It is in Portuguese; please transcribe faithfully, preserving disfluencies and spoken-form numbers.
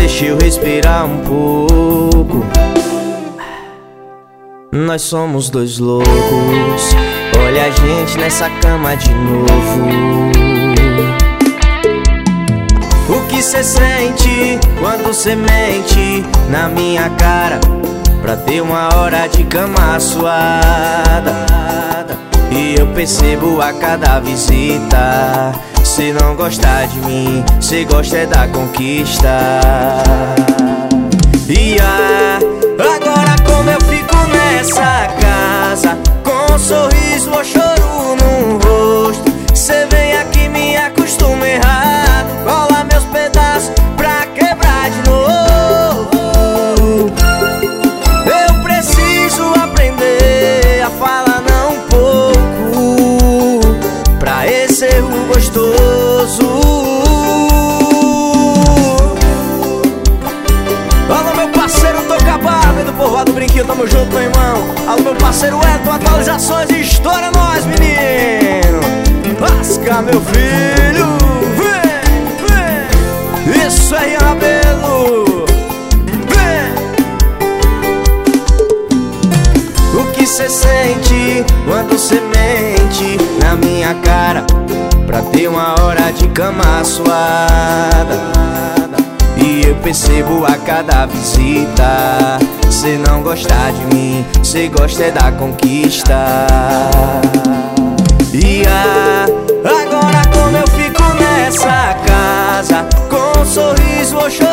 deixa eu respirar um pouco. Nós somos dois loucos, olha a gente nessa cama de novo. O que cê sente quando cê mente na minha cara pra ter uma hora de cama suada? E eu percebo a cada visita, cê não gosta de mim, cê gosta é da conquista. E ah, agora como eu fico nessa casa, com um sorriso ou choro no rosto, cê vem aqui e me acostuma errado, cola meus pedaços pra quebrar de novo. Eu preciso aprender a falar não um pouco, pra esse erro gostoso. Alô meu parceiro, tô acabado do povoado do Brinquinho, tamo junto, meu irmão. Alô meu parceiro Elton, atualizações e estoura nós, menino. Lasca meu filho, vem, vem. Isso aí, Rabelo, vem. O que cê sente quando cê mente na minha cara pra ter uma hora de cama suada? E eu percebo a cada visita, cê não gosta de mim, cê gosta é da conquista. E ah, agora como eu fico nessa casa, com um sorriso ou choro